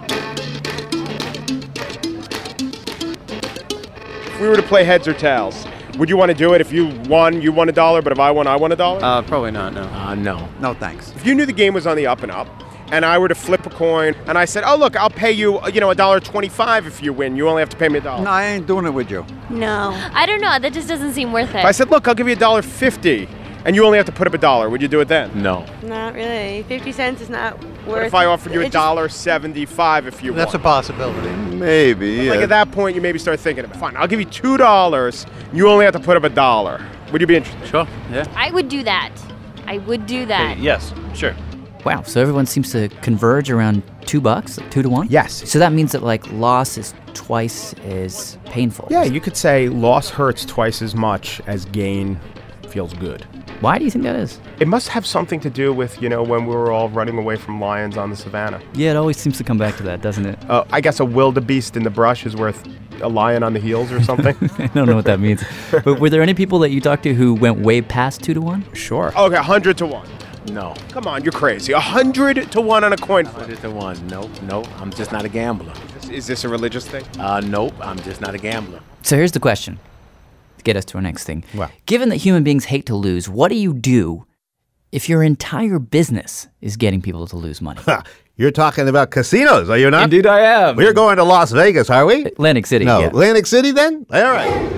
If we were to play heads or tails, would you want to do it? If you won $1, but if I won $1? Probably not, no. No. No, thanks. If you knew the game was on the up and up, and I were to flip a coin, and I said, oh, look, I'll pay you, $1.25 if you win. You only have to pay me $1. No, I ain't doing it with you. No. I don't know. That just doesn't seem worth it. If I said, look, I'll give you $1.50, and you only have to put up $1, would you do it then? No. Not really. 50 cents is not worth. What if I offered you $1.75 if you won? That's a possibility. Maybe. Like at that point, you maybe start thinking about it. Fine, I'll give you $2. You only have to put up $1. Would you be interested? Sure. Yeah. I would do that. I would do that. Yes. Sure. Wow, so everyone seems to converge around $2, 2 to 1? Yes. So that means that loss is twice as painful. Yeah, you could say loss hurts twice as much as gain feels good. Why do you think that is? It must have something to do with, when we were all running away from lions on the savannah. Yeah, it always seems to come back to that, doesn't it? I guess a wildebeest in the brush is worth a lion on the heels or something. I don't know what that means. But were there any people that you talked to who went way past 2 to 1? Sure. Okay, 100 to 1. No. Come on, you're crazy. 100 to 1 on a coin flip. 100 to 1. Nope. I'm just not a gambler. Is this a religious thing? Nope. I'm just not a gambler. So here's the question to get us to our next thing. Well, given that human beings hate to lose, what do you do if your entire business is getting people to lose money? You're talking about casinos, are you not? Indeed I am. We're going to Las Vegas, are we? Atlantic City. No, yeah. Atlantic City then? All right.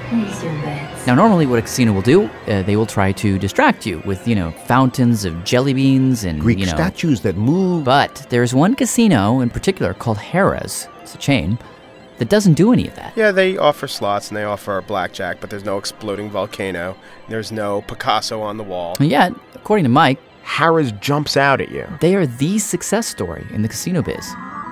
Now, normally what a casino will do, they will try to distract you with, fountains of jelly beans and, Greek statues that move. But there's one casino in particular called Harrah's, it's a chain, that doesn't do any of that. Yeah, they offer slots and they offer blackjack, but there's no exploding volcano. There's no Picasso on the wall. And yet, according to Mike, Harrah's jumps out at you. They are the success story in the casino biz.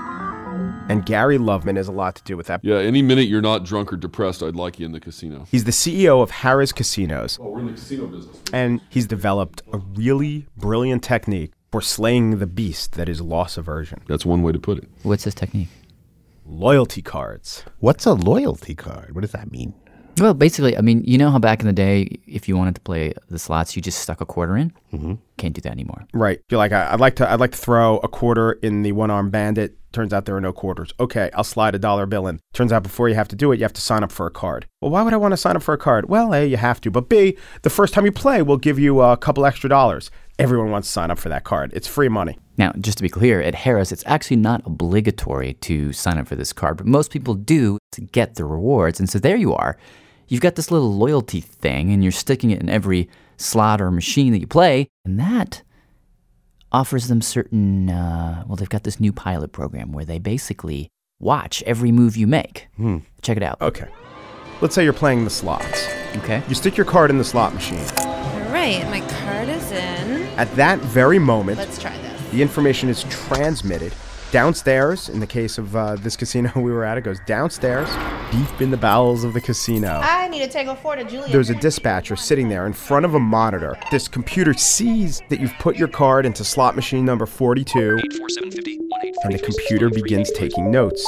And Gary Loveman has a lot to do with that. Yeah, any minute you're not drunk or depressed, I'd like you in the casino. He's the CEO of Harrah's Casinos. Oh, we're in the casino business. And he's developed a really brilliant technique for slaying the beast that is loss aversion. That's one way to put it. What's this technique? Loyalty cards. What's a loyalty card? What does that mean? Well, basically, you know how back in the day, if you wanted to play the slots, you just stuck a quarter in? Mm-hmm. Can't do that anymore. Right. You're like, I'd like to throw a quarter in the one-armed bandit. Turns out there are no quarters. Okay, I'll slide $1 bill in. Turns out before you have to do it, you have to sign up for a card. Well, why would I want to sign up for a card? Well, A, you have to. But B, the first time you play, we'll give you a couple extra dollars. Everyone wants to sign up for that card. It's free money. Now, just to be clear, at Harrah's, it's actually not obligatory to sign up for this card, but most people do to get the rewards. And so there you are. You've got this little loyalty thing, and you're sticking it in every slot or machine that you play, and that offers them certain, they've got this new pilot program where they basically watch every move you make. Check it out. Okay. Let's say you're playing the slots. Okay. You stick your card in the slot machine. All right, my card is in. At that very moment, Let's try this. The information is transmitted downstairs. In the case of this casino we were at, it goes downstairs, deep in the bowels of the casino. I need to take a photo, Julia. There's a dispatcher sitting there in front of a monitor. This computer sees that you've put your card into slot machine number 42, and the computer begins taking notes.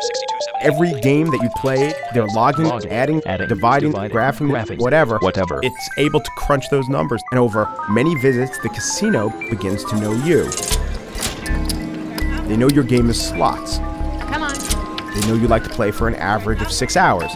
Every game that you play, they're logging, adding, dividing, graphing, whatever. It's able to crunch those numbers. And over many visits, the casino begins to know you. They know your game is slots. Come on. They know you like to play for an average of 6 hours.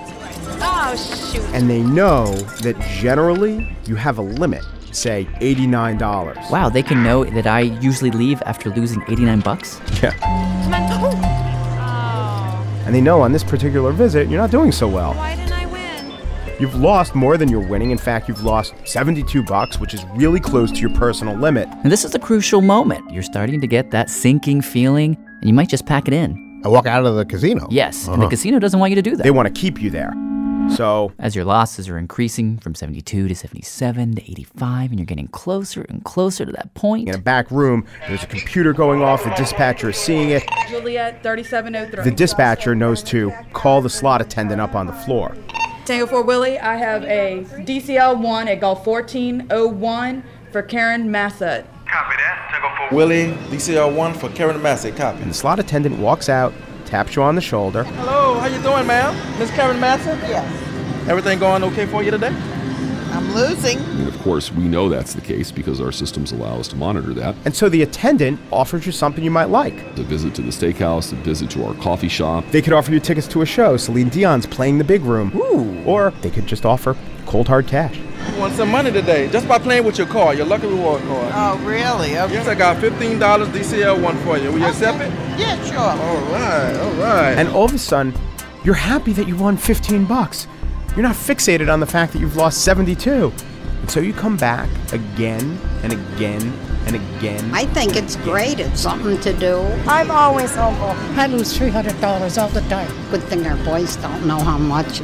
Oh, shoot. And they know that generally you have a limit, say $89. Wow, they can know that I usually leave after losing $89? Yeah. Come on. Oh. And they know on this particular visit, you're not doing so well. Why didn't I win? You've lost more than you're winning. In fact, you've lost $72, which is really close to your personal limit. And this is a crucial moment. You're starting to get that sinking feeling, and you might just pack it in. I walk out of the casino. Yes, and the casino doesn't want you to do that. They want to keep you there. So as your losses are increasing from 72 to 77 to 85, and you're getting closer and closer to that point. In a back room, there's a computer going off. The dispatcher is seeing it. Juliet, 3703. The dispatcher knows to call the slot attendant up on the floor. Tango 4 Willie, I have a DCL-1 at Golf 1401 for Karen Massett. Copy that. Tango 4 Willie, DCL-1 for Karen Massett. Copy. And the slot attendant walks out, taps you on the shoulder. Hello, how you doing, ma'am? Miss Karen Massett? Yes. Everything going okay for you today? I'm losing. And of course, we know that's the case because our systems allow us to monitor that. And so the attendant offers you something you might like. A visit to the steakhouse, a visit to our coffee shop. They could offer you tickets to a show. Celine Dion's playing the big room. Ooh. Or they could just offer cold hard cash. You want some money today just by playing with your card, your Lucky Reward card. Oh, really? Okay. Yes, I got $15 DCL-1 for you. Will you accept it? Yeah, sure. All right. And all of a sudden, you're happy that you won $15. You're not fixated on the fact that you've lost 72. And so you come back again and again and again. I think it's great. It's something to do. I'm always humble. I lose $300 all the time. Good thing our boys don't know how much.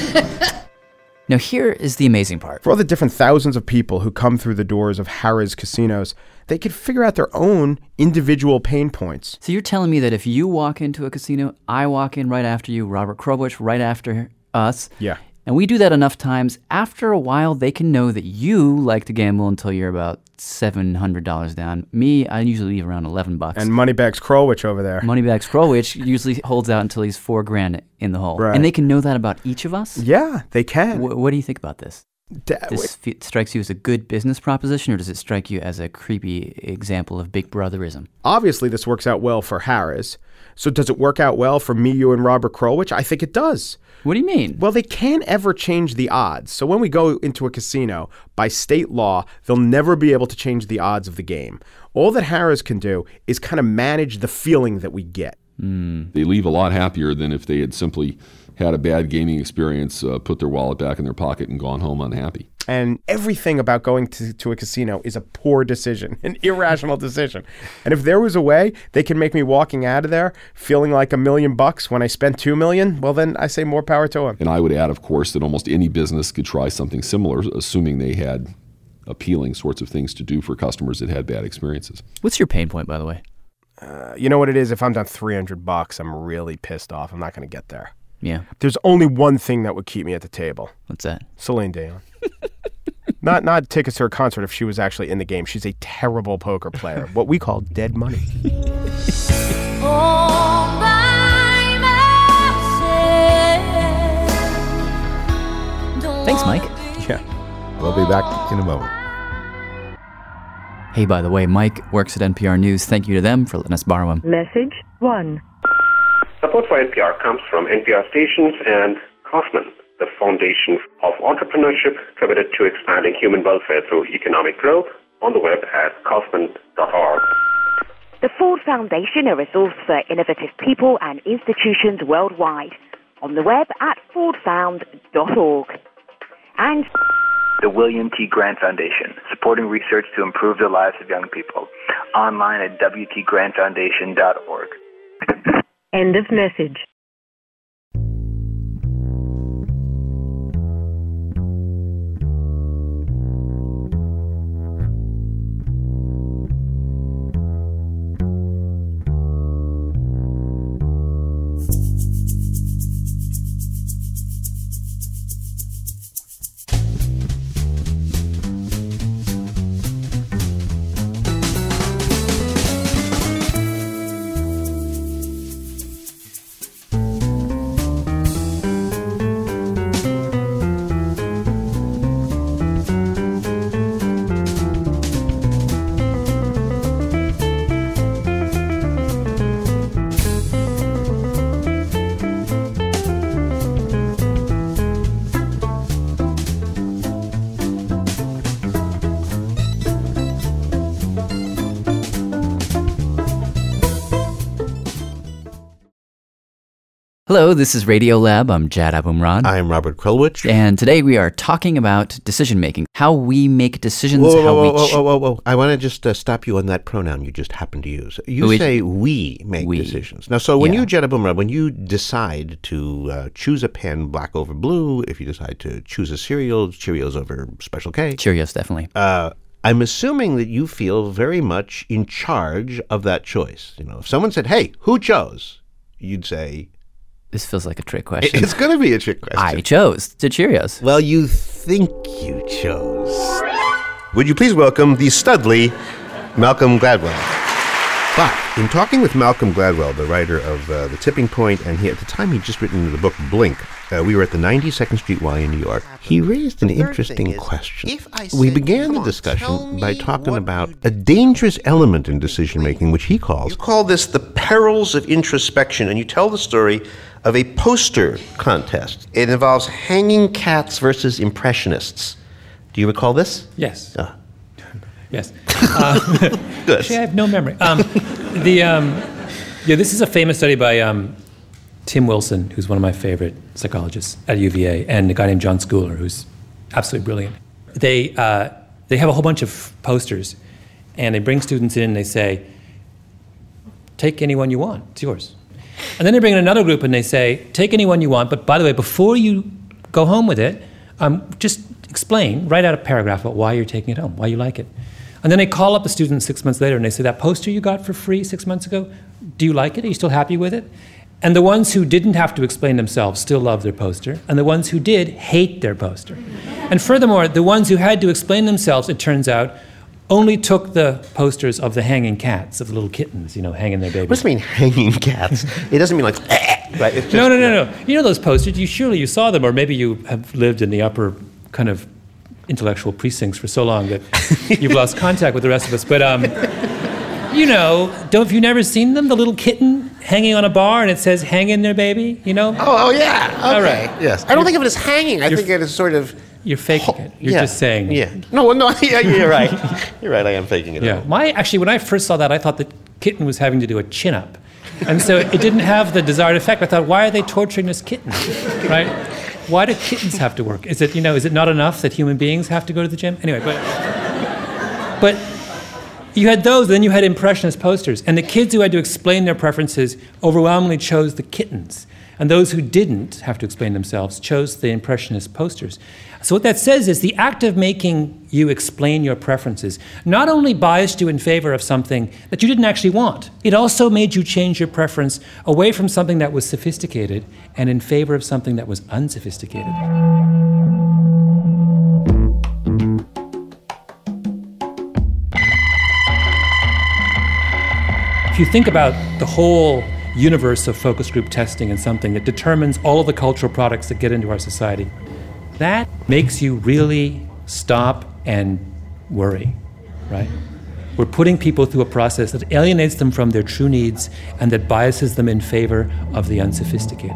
Now, here is the amazing part. For all the different thousands of people who come through the doors of Harrah's casinos, they could figure out their own individual pain points. So you're telling me that if you walk into a casino, I walk in right after you, Robert Krulwich right after us. Yeah. And we do that enough times, after a while, they can know that you like to gamble until you're about $700 down. Me, I usually leave around $11. And Moneybags Krulwich over there. Moneybags Krulwich usually holds out until he's $4,000 in the hole. Right. And they can know that about each of us? Yeah, they can. What do you think about this? This strikes you as a good business proposition, or does it strike you as a creepy example of Big Brotherism? Obviously, this works out well for Harrah's. So does it work out well for me, you, and Robert Krulwich? I think it does. What do you mean? Well, they can't ever change the odds. So when we go into a casino, by state law, they'll never be able to change the odds of the game. All that Harrah's can do is kind of manage the feeling that we get. They leave a lot happier than if they had simply had a bad gaming experience, put their wallet back in their pocket, and gone home unhappy. And everything about going to a casino is a poor decision, an irrational decision. And if there was a way they can make me walking out of there feeling like $1 million when I spent $2 million, well, then I say more power to them. And I would add, of course, that almost any business could try something similar, assuming they had appealing sorts of things to do for customers that had bad experiences. What's your pain point, by the way? You know what it is? If I'm down $300, I'm really pissed off. I'm not going to get there. Yeah. There's only one thing that would keep me at the table. What's that? Celine Dion. Not tickets to her concert if she was actually in the game. She's a terrible poker player. What we call dead money. Thanks, Mike. Yeah. We'll be back in a moment. Hey, by the way, Mike works at NPR News. Thank you to them for letting us borrow him. Message 1. Support for NPR comes from NPR stations and Kaufman, the foundation of entrepreneurship committed to expanding human welfare through economic growth, on the web at kaufman.org. The Ford Foundation, a resource for innovative people and institutions worldwide. On the web at fordfound.org. And the William T. Grant Foundation, supporting research to improve the lives of young people. Online at wtgrantfoundation.org. End of message. Hello, this is Radio Lab. I'm Jad Abumrad. I'm Robert Krulwich. And today we are talking about decision making, how we make decisions, Whoa. I want to just stop you on that pronoun you just happened to use. You say we make decisions. Now, so when you, Jad Abumrad, when you decide to choose a pen, black over blue, if you decide to choose a cereal, Cheerios over Special K. Cheerios, definitely. I'm assuming that you feel very much in charge of that choice. You know, if someone said, hey, who chose? You'd say... This feels like a trick question. It's going to be a trick question. I chose the Cheerios. Well, you think you chose. Would you please welcome the Studley Malcolm Gladwell? But in talking with Malcolm Gladwell, the writer of The Tipping Point, and at the time he'd just written the book Blink, we were at the 92nd Street Y in New York. He raised an interesting question. We began the discussion by talking about a dangerous element in decision-making, which he calls... You call this the perils of introspection, and you tell the story of a poster contest. It involves hanging cats versus impressionists. Do you recall this? Yes. Yes. Good. Actually, I have no memory. This is a famous study by Tim Wilson, who's one of my favorite psychologists at UVA, and a guy named John Schooler, who's absolutely brilliant. They have a whole bunch of posters, and they bring students in and they say, take anyone you want, it's yours. And then they bring in another group and they say, take anyone you want, but by the way, before you go home with it, just explain, write out a paragraph about why you're taking it home, why you like it. And then they call up the students 6 months later and they say, that poster you got for free 6 months ago, do you like it? Are you still happy with it? And the ones who didn't have to explain themselves still love their poster, and the ones who did hate their poster. And furthermore, the ones who had to explain themselves, it turns out, only took the posters of the hanging cats, of the little kittens, hanging their babies. What does it mean, hanging cats? It doesn't mean like, right? It's just, No. You know those posters, surely you saw them, or maybe you have lived in the upper kind of intellectual precincts for so long that you've lost contact with the rest of us. But, have you never seen them? The little kitten hanging on a bar and it says, hang in there, baby, Oh, yeah. Okay. All right. Yes. I don't think of it as hanging. I think it is sort of... You're faking it. You're just saying. Yeah. No, yeah, you're right. You're right, I am faking it. Yeah. When I first saw that, I thought the kitten was having to do a chin-up. And so it didn't have the desired effect. I thought, why are they torturing this kitten, right? Why do kittens have to work? Is it not enough that human beings have to go to the gym? Anyway, but you had those, then you had impressionist posters. And the kids who had to explain their preferences overwhelmingly chose the kittens. And those who didn't have to explain themselves chose the impressionist posters. So what that says is the act of making you explain your preferences not only biased you in favor of something that you didn't actually want, it also made you change your preference away from something that was sophisticated and in favor of something that was unsophisticated. If you think about the whole universe of focus group testing and something that determines all of the cultural products that get into our society, that makes you really stop and worry, right? We're putting people through a process that alienates them from their true needs and that biases them in favor of the unsophisticated.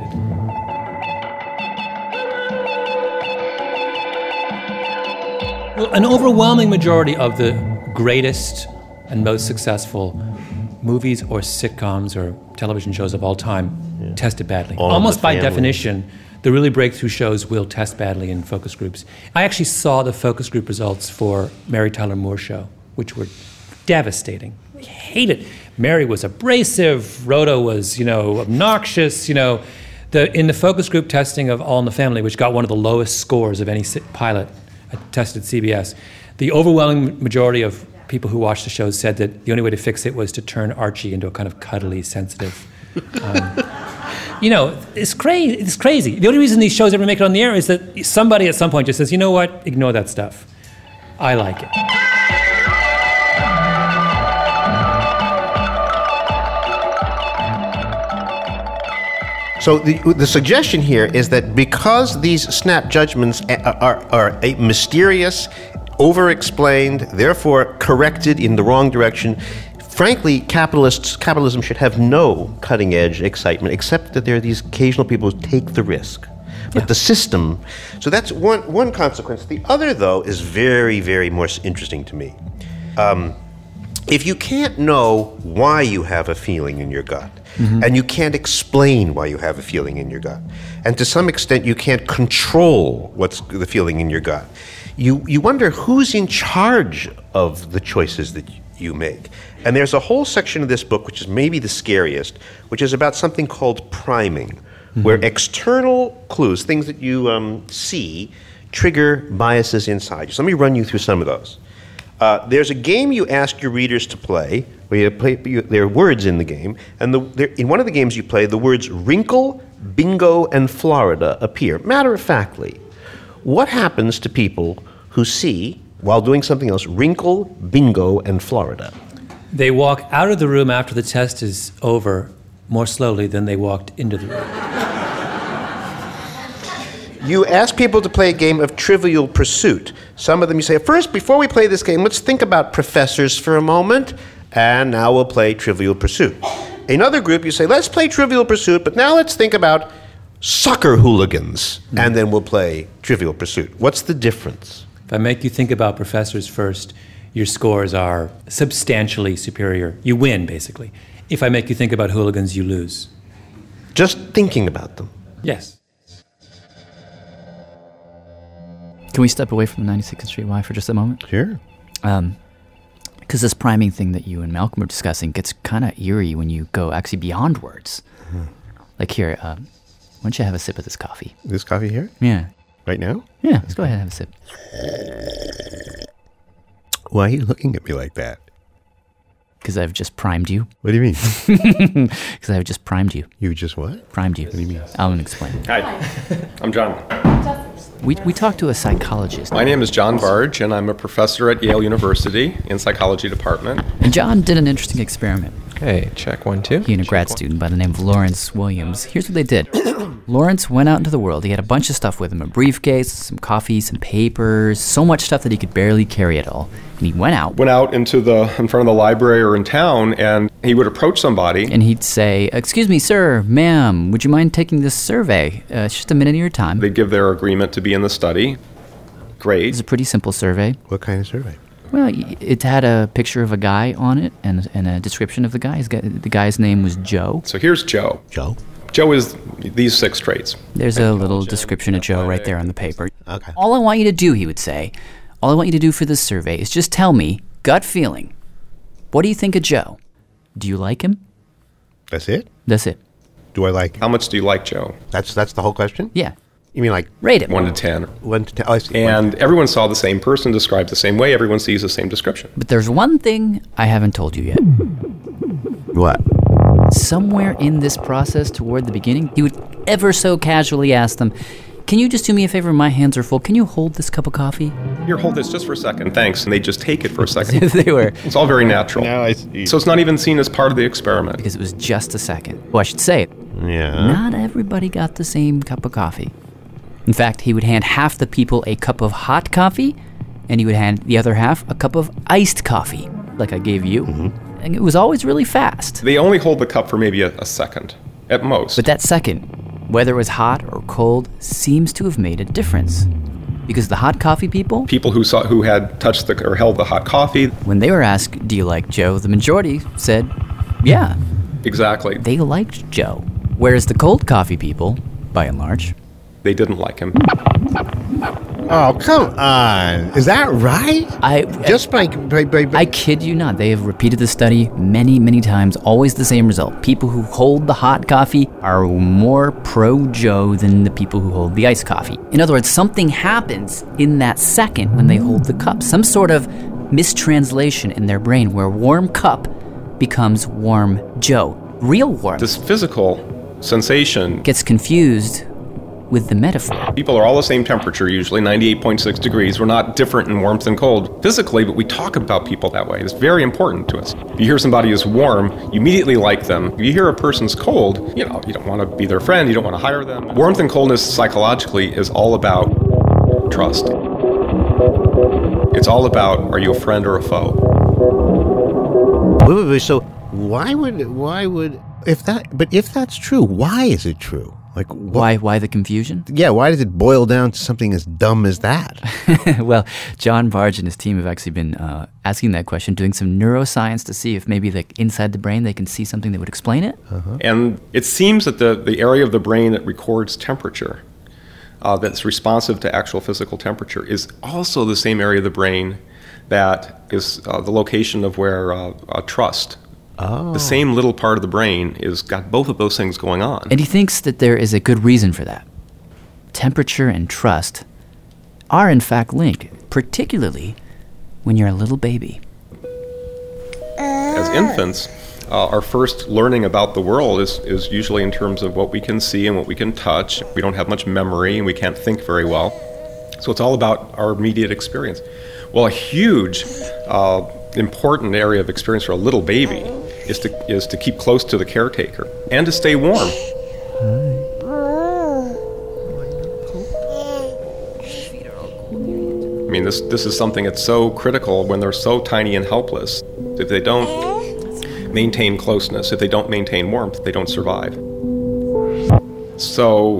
Well, an overwhelming majority of the greatest and most successful movies or sitcoms or television shows of all time tested badly. Almost by definition, the really breakthrough shows will test badly in focus groups. I actually saw the focus group results for Mary Tyler Moore Show, which were devastating. I hate it. Mary was abrasive, Rhoda was, obnoxious, in the focus group testing of All in the Family, which got one of the lowest scores of any pilot tested at CBS, the overwhelming majority of people who watched the show said that the only way to fix it was to turn Archie into a kind of cuddly, sensitive. It's crazy. It's crazy. The only reason these shows ever make it on the air is that somebody at some point just says, you know what? Ignore that stuff. I like it. So the suggestion here is that because these snap judgments are mysterious, over-explained, therefore corrected in the wrong direction, frankly, capitalism should have no cutting-edge excitement, except that there are these occasional people who take the risk. But the system, so that's one consequence. The other, though, is very, very more interesting to me. If you can't know why you have a feeling in your gut, and you can't explain why you have a feeling in your gut, and to some extent you can't control what's the feeling in your gut, you wonder who's in charge of the choices that you make. And there's a whole section of this book, which is maybe the scariest, which is about something called priming, where external clues, things that you see, trigger biases inside you. So let me run you through some of those. There's a game you ask your readers to play, where there are words in the game, and in one of the games you play, the words wrinkle, bingo, and Florida appear. Matter-of-factly, what happens to people who see, while doing something else, wrinkle, bingo, and Florida? They walk out of the room after the test is over more slowly than they walked into the room. You ask people to play a game of Trivial Pursuit. Some of them you say, first, before we play this game, let's think about professors for a moment, and now we'll play Trivial Pursuit. Another group, you say, let's play Trivial Pursuit, but now let's think about soccer hooligans, and then we'll play Trivial Pursuit. What's the difference? If I make you think about professors first, your scores are substantially superior. You win, basically. If I make you think about hooligans, you lose. Just thinking about them? Yes. Can we step away from the 92nd Street Y for just a moment? Sure. Because this priming thing that you and Malcolm were discussing gets kind of eerie when you go actually beyond words. Like here, why don't you have a sip of this coffee? This coffee here? Yeah. Right now? Yeah, let's go ahead and have a sip. Why are you looking at me like that? Because I've just primed you. What do you mean? Because I've just primed you. You just what? Primed you. What do you mean? I'll explain. Hi, I'm John. We talked to a psychologist. My name is John Barge, and I'm a professor at Yale University in psychology department. And John did an interesting experiment. Okay, check 1, 2. He and a grad student by the name of Lawrence Williams. Here's what they did. Lawrence went out into the world. He had a bunch of stuff with him, a briefcase, some coffee, some papers, so much stuff that he could barely carry it all. And he went out In front of the library or in town, and he would approach somebody. And he'd say, excuse me, sir, ma'am, would you mind taking this survey? It's just a minute of your time. They'd give their agreement to be in the study. Great. It's a pretty simple survey. What kind of survey? Well, it had a picture of a guy on it and a description of the guy. The guy's name was Joe. So here's Joe. Joe? Joe is these 6 traits. There's a little description of Joe right there on the paper. Okay. All I want you to do, he would say, all I want you to do for this survey is just tell me, gut feeling, what do you think of Joe? Do you like him? That's it? That's it. Do I like him? How much do you like Joe? That's the whole question? Yeah. You mean like... Rate him. 1 to 10. 1 to 10. Oh, I see. And everyone saw the same person described the same way. Everyone sees the same description. But there's one thing I haven't told you yet. What? Somewhere in this process toward the beginning, he would ever so casually ask them, can you just do me a favor? My hands are full. Can you hold this cup of coffee? Here, hold this just for a second. Thanks. And they just take it for a second. They were. It's all very natural. Now I see. So it's not even seen as part of the experiment. Because it was just a second. Well, I should say it. Yeah. Not everybody got the same cup of coffee. In fact, he would hand half the people a cup of hot coffee, and he would hand the other half a cup of iced coffee, like I gave you. Mm-hmm. And it was always really fast. They only hold the cup for maybe a second, at most. But that second, whether it was hot or cold, seems to have made a difference. Because the hot coffee people who had touched or held the hot coffee, when they were asked, do you like Joe? The majority said, yeah. Exactly. They liked Joe. Whereas the cold coffee people, by and large, they didn't like him. Oh, come on. Is that right? I kid you not. They have repeated the study many, many times. Always the same result. People who hold the hot coffee are more pro-Joe than the people who hold the iced coffee. In other words, something happens in that second when they hold the cup. Some sort of mistranslation in their brain where warm cup becomes warm Joe. Real warmth. This physical sensation gets confused with the metaphor. People are all the same temperature, usually 98.6 degrees. We're not different in warmth and cold physically, but we talk about people that way. It's very important to us. If you hear somebody is warm, you immediately like them. If you hear a person's cold, you don't want to be their friend, you don't want to hire them. Warmth and coldness psychologically is all about trust. It's all about, are you a friend or a foe? Wait, so why would if that's true, why is it true? Like why the confusion? Yeah, why does it boil down to something as dumb as that? Well, John Barge and his team have actually been asking that question, doing some neuroscience to see if maybe inside the brain they can see something that would explain it. Uh-huh. And it seems that the area of the brain that records temperature, that's responsive to actual physical temperature, is also the same area of the brain that is the location of where trust. Oh. The same little part of the brain is got both of those things going on. And he thinks that there is a good reason for that. Temperature and trust are in fact linked, particularly when you're a little baby. As infants, Our first learning about the world is usually in terms of what we can see and what we can touch. We don't have much memory and we can't think very well. So it's all about our immediate experience. Well, a huge, important area of experience for a little baby is to keep close to the caretaker and to stay warm. I mean, this is something that's so critical when they're so tiny and helpless. If they don't maintain closeness, if they don't maintain warmth, they don't survive. So,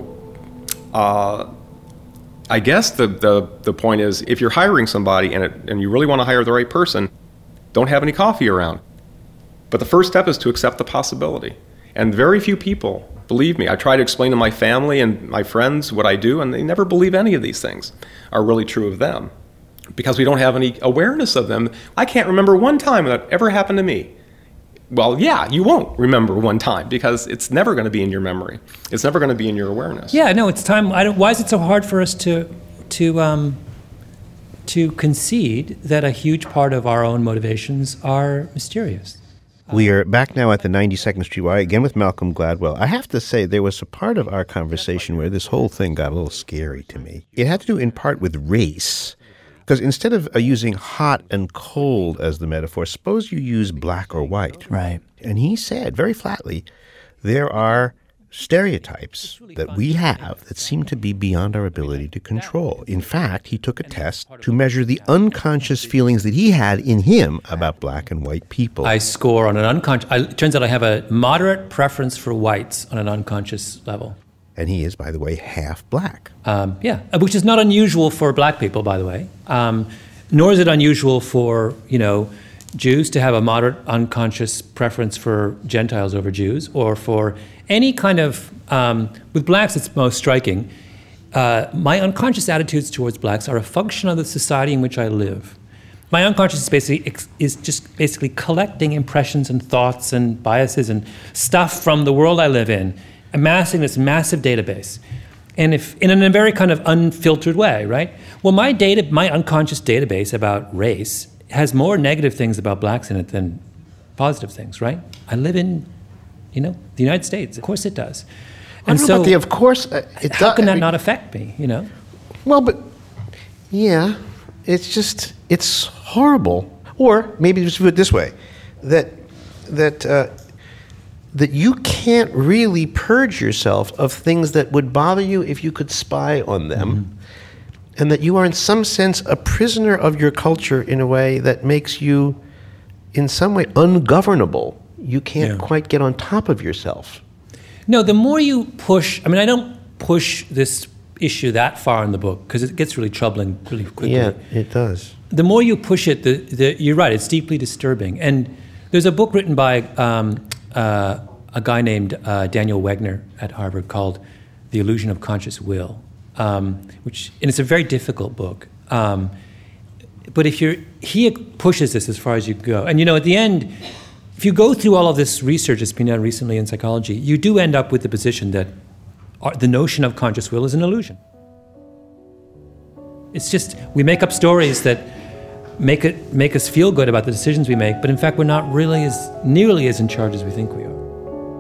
I guess the point is, if you're hiring somebody and you really want to hire the right person, don't have any coffee around. But the first step is to accept the possibility. And very few people believe me. I try to explain to my family and my friends what I do, and they never believe any of these things are really true of them because we don't have any awareness of them. I can't remember one time that ever happened to me. Well, yeah, you won't remember one time because it's never going to be in your memory. It's never going to be in your awareness. Yeah, no, it's time. Why is it so hard for us to concede that a huge part of our own motivations are mysterious? We are back now at the 92nd Street Y, again with Malcolm Gladwell. I have to say, there was a part of our conversation where this whole thing got a little scary to me. It had to do in part with race, because instead of using hot and cold as the metaphor, suppose you use black or white. Right. And he said, very flatly, there are stereotypes that we have that seem to be beyond our ability to control. In fact, he took a test to measure the unconscious feelings that he had in him about black and white people. I score on an unconscious... It turns out I have a moderate preference for whites on an unconscious level. And he is, by the way, half black. Yeah, which is not unusual for black people, by the way. Nor is it unusual for, Jews to have a moderate unconscious preference for Gentiles over Jews, or for any kind of... with blacks, it's most striking. My unconscious attitudes towards blacks are a function of the society in which I live. My unconscious is just basically collecting impressions and thoughts and biases and stuff from the world I live in, amassing this massive database. And in a very kind of unfiltered way, right? Well, my unconscious database about race has more negative things about blacks in it than positive things, right? I live in, the United States. Of course it does. And so, of course, it how can that not affect me, Well, but, yeah, it's horrible. Or maybe just put it this way, that you can't really purge yourself of things that would bother you if you could spy on them. Mm-hmm. And that you are in some sense a prisoner of your culture in a way that makes you in some way ungovernable. You can't quite get on top of yourself. No, the more you push, I don't push this issue that far in the book because it gets really troubling really quickly. Yeah, it does. The more you push it, you're right, it's deeply disturbing. And there's a book written by a guy named Daniel Wegner at Harvard called The Illusion of Conscious Will. And it's a very difficult book. But he pushes this as far as you go. And at the end, if you go through all of this research that's been done recently in psychology, you do end up with the position that the notion of conscious will is an illusion. It's just, we make up stories that make us feel good about the decisions we make, but in fact we're not really nearly as in charge as we think we are.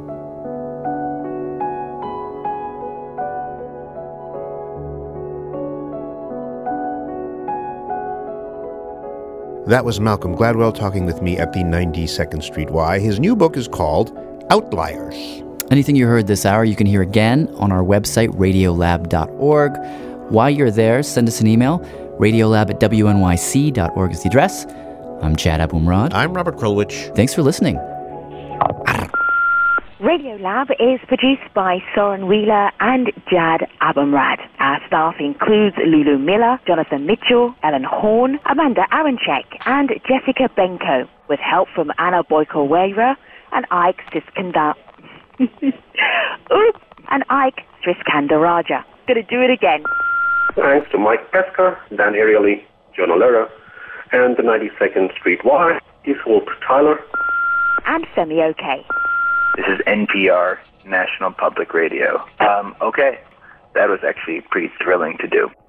That was Malcolm Gladwell talking with me at the 92nd Street Y. His new book is called Outliers. Anything you heard this hour, you can hear again on our website, radiolab.org. While you're there, send us an email. Radiolab@wnyc.org is the address. I'm Chad Abumrad. I'm Robert Krulwich. Thanks for listening. Radiolab is produced by Soren Wheeler and Jad Abumrad. Our staff includes Lulu Miller, Jonathan Mitchell, Ellen Horn, Amanda Aronchek, and Jessica Benko, with help from Anna Boyko-Weira and Ike Siskandar. and Ike Siskandaraja. Gonna do it again. Thanks to Mike Pesca, Dan Ariely, Jonah Lera, and the 92nd Street Y, Hope Tyler, and Semi OK. This is NPR, National Public Radio. Okay, that was actually pretty thrilling to do.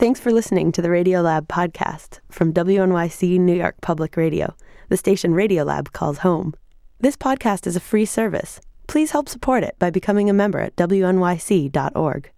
Thanks for listening to the Radiolab podcast from WNYC New York Public Radio, the station Radiolab calls home. This podcast is a free service. Please help support it by becoming a member at WNYC.org.